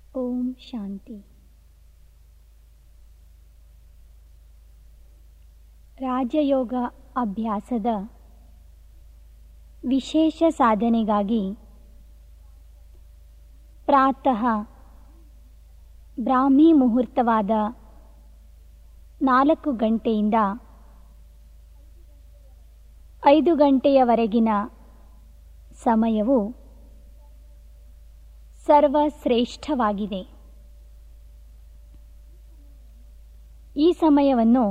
ಓಂ ಶಾಂತಿ. ರಾಜಯೋಗ ಅಭ್ಯಾಸದ ವಿಶೇಷ ಸಾಧನೆಗಾಗಿ ಪ್ರಾತಃ ಬ್ರಾಹ್ಮಿ ಮುಹೂರ್ತವಾದ 4 ಗಂಟೆಯಿಂದ 5 ಗಂಟೆಯವರೆಗಿನ ಸಮಯವು ಸರ್ವಶ್ರೇಷ್ಠವಾಗಿದೆ. ಈ ಸಮಯವನ್ನು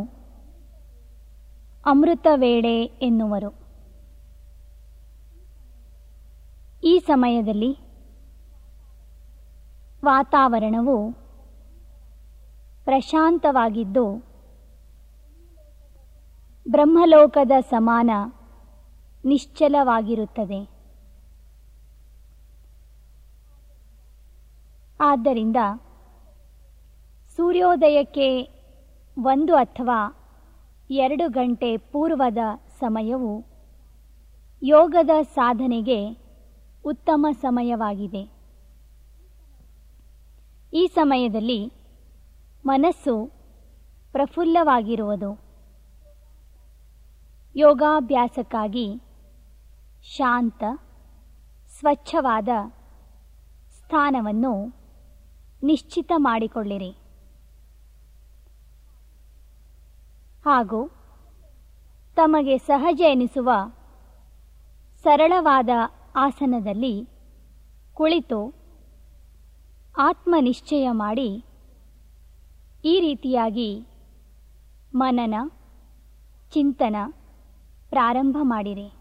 ಅಮೃತ ವೇಳೆ ಎನ್ನುವರು. ಈ ಸಮಯದಲ್ಲಿ ವಾತಾವರಣವು ಪ್ರಶಾಂತವಾಗಿದ್ದು ಬ್ರಹ್ಮಲೋಕದ ಸಮಾನ ನಿಶ್ಚಲವಾಗಿರುತ್ತದೆ. ಆದ್ದರಿಂದ ಸೂರ್ಯೋದಯಕ್ಕೆ 1 ಅಥವಾ 2 ಗಂಟೆ ಪೂರ್ವದ ಸಮಯವು ಯೋಗದ ಸಾಧನೆಗೆ ಉತ್ತಮ ಸಮಯವಾಗಿದೆ. ಈ ಸಮಯದಲ್ಲಿ ಮನಸ್ಸು ಪ್ರಫುಲ್ಲವಾಗಿರುವುದು. ಯೋಗಾಭ್ಯಾಸಕ್ಕಾಗಿ ಶಾಂತ ಸ್ವಚ್ಛವಾದ ಸ್ಥಾನವನ್ನು ನಿಶ್ಚಿತ ಮಾಡಿಕೊಳ್ಳಿರಿ ಹಾಗೂ ತಮಗೆ ಸಹಜ ಎನಿಸುವ ಸರಳವಾದ ಆಸನದಲ್ಲಿ ಕುಳಿತು ಆತ್ಮನಿಶ್ಚಯ ಮಾಡಿ ಈ ರೀತಿಯಾಗಿ ಮನನ ಚಿಂತನ ಪ್ರಾರಂಭ ಮಾಡಿರಿ.